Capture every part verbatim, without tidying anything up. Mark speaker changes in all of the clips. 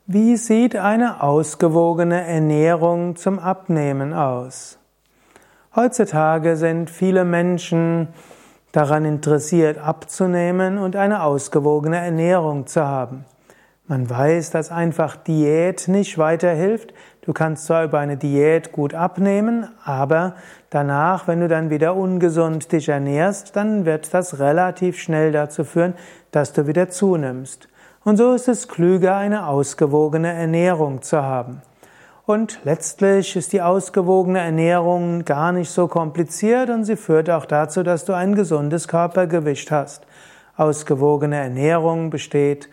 Speaker 1: Wie sieht eine ausgewogene Ernährung zum Abnehmen aus? Heutzutage sind viele Menschen daran interessiert, abzunehmen und eine ausgewogene Ernährung zu haben. Man weiß, dass einfach Diät nicht weiterhilft. Du kannst zwar über eine Diät gut abnehmen, aber danach, wenn du dann wieder ungesund dich ernährst, dann wird das relativ schnell dazu führen, dass du wieder zunimmst. Und so ist es klüger, eine ausgewogene Ernährung zu haben. Und letztlich ist die ausgewogene Ernährung gar nicht so kompliziert und sie führt auch dazu, dass du ein gesundes Körpergewicht hast. Ausgewogene Ernährung besteht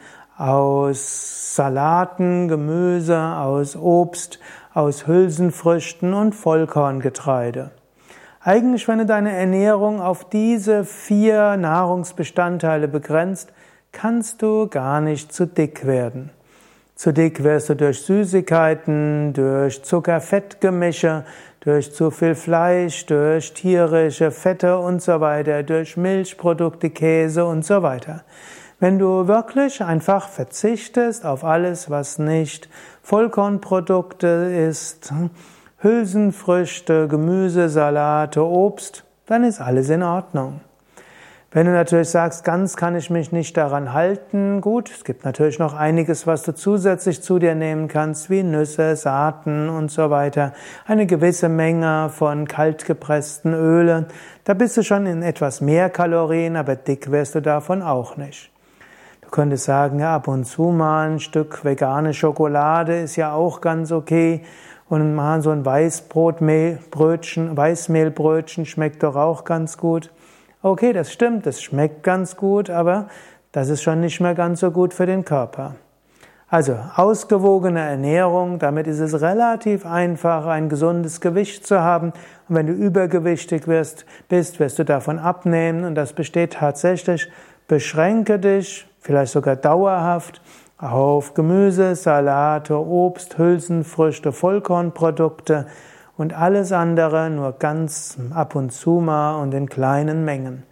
Speaker 1: aus Salaten, Gemüse, aus Obst, aus Hülsenfrüchten und Vollkorngetreide. Eigentlich, wenn du deine Ernährung auf diese vier Nahrungsbestandteile begrenzt, kannst du gar nicht zu dick werden. Zu dick wirst du durch Süßigkeiten, durch Zucker-Fett-Gemische, durch zu viel Fleisch, durch tierische Fette und so weiter, durch Milchprodukte, Käse und so weiter. Wenn du wirklich einfach verzichtest auf alles, was nicht Vollkornprodukte ist, Hülsenfrüchte, Gemüse, Salate, Obst, dann ist alles in Ordnung. Wenn du natürlich sagst, ganz kann ich mich nicht daran halten, gut, es gibt natürlich noch einiges, was du zusätzlich zu dir nehmen kannst, wie Nüsse, Saaten und so weiter, eine gewisse Menge von kaltgepressten Ölen. Da bist du schon in etwas mehr Kalorien, aber dick wirst du davon auch nicht. Du könntest sagen, ja, ab und zu mal ein Stück vegane Schokolade ist ja auch ganz okay. Und mal so ein Weißbrotbrötchen, Weißmehlbrötchen schmeckt doch auch ganz gut. Okay, das stimmt, das schmeckt ganz gut, aber das ist schon nicht mehr ganz so gut für den Körper. Also ausgewogene Ernährung, damit ist es relativ einfach, ein gesundes Gewicht zu haben. Und wenn du übergewichtig wirst, bist, wirst du davon abnehmen. Und das besteht tatsächlich, beschränke dich, vielleicht sogar dauerhaft, auf Gemüse, Salate, Obst, Hülsenfrüchte, Vollkornprodukte und alles andere nur ganz ab und zu mal und in kleinen Mengen.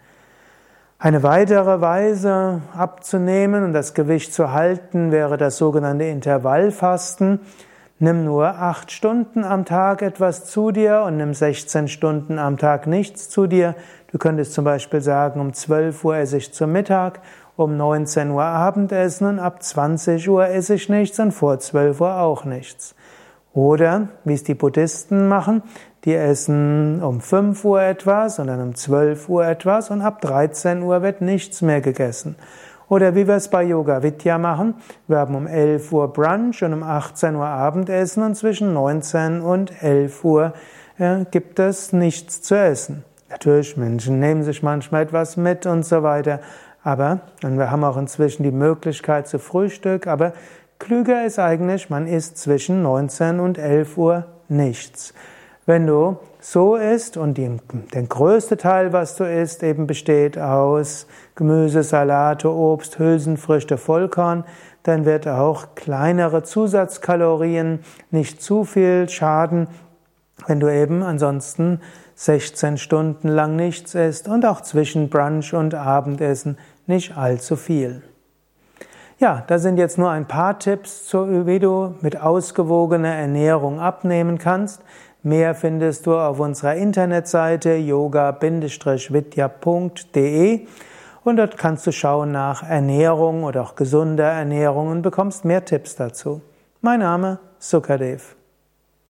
Speaker 1: Eine weitere Weise abzunehmen und das Gewicht zu halten wäre das sogenannte Intervallfasten. Nimm nur acht Stunden am Tag etwas zu dir und nimm sechzehn Stunden am Tag nichts zu dir. Du könntest zum Beispiel sagen, um zwölf Uhr esse ich zu Mittag, um neunzehn Uhr Abendessen und ab zwanzig Uhr esse ich nichts und vor zwölf Uhr auch nichts. Oder, wie es die Buddhisten machen, die essen um fünf Uhr etwas und dann um zwölf Uhr etwas und ab dreizehn Uhr wird nichts mehr gegessen. Oder wie wir es bei Yoga Vidya machen, wir haben um elf Uhr Brunch und um achtzehn Uhr Abendessen und zwischen neunzehn und elf Uhr ja, gibt es nichts zu essen. Natürlich, Menschen nehmen sich manchmal etwas mit und so weiter, aber und wir haben auch inzwischen die Möglichkeit zu Frühstück, aber klüger ist eigentlich, man isst zwischen neunzehn und elf Uhr nichts. Wenn du so isst und die, der größte Teil, was du isst, eben besteht aus Gemüse, Salate, Obst, Hülsenfrüchte, Vollkorn, dann wird auch kleinere Zusatzkalorien nicht zu viel schaden, wenn du eben ansonsten sechzehn Stunden lang nichts isst und auch zwischen Brunch und Abendessen nicht allzu viel. Ja, das sind jetzt nur ein paar Tipps, wie du mit ausgewogener Ernährung abnehmen kannst. Mehr findest du auf unserer Internetseite yoga vidya punkt de und dort kannst du schauen nach Ernährung oder auch gesunder Ernährung und bekommst mehr Tipps dazu. Mein Name Sukadev.